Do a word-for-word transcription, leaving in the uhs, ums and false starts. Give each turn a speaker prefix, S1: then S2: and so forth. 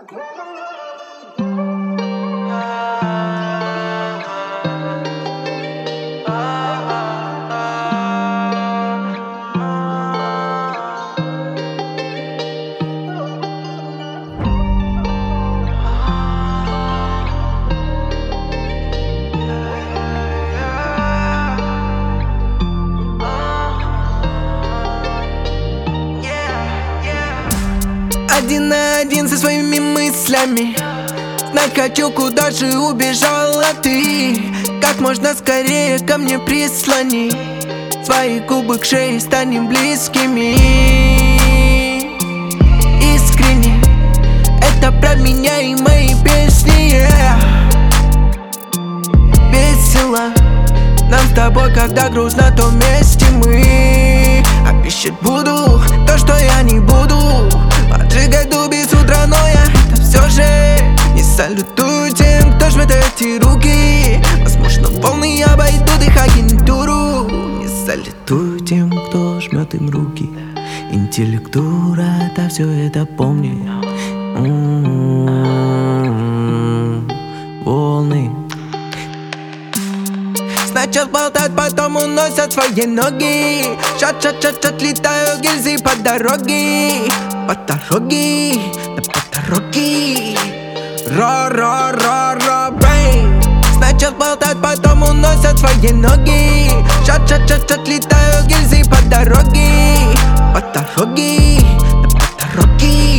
S1: Один на один со своими мыслями. Знать хочу, куда же убежала ты. Как можно скорее ко мне прислони свои губы к шее, станем близкими. Искренне, это про меня и мои песни, yeah. Весело нам с тобой, когда грустно, то вместе мы. Обещать буду то, что я не буду поджигать дуби с утра, но я это все же не салютую тем, кто жмет эти руки. Возможно, волны обойдут их агентуру. Не салютую тем, кто жмет им руки. Интеллектура, да все это помни. М-м-м, волны сначала болтают, потом уносят свои ноги. Шат-шат-шат-шат, летаю гильзы по дороге. По дороге, да по дороге. Ра-ра-ра-ра-бэй. Сначала болтают, потом уносят свои ноги. Шат-шат-шат-шат, летаю гильзы по дороге. По дороге, да по дороге.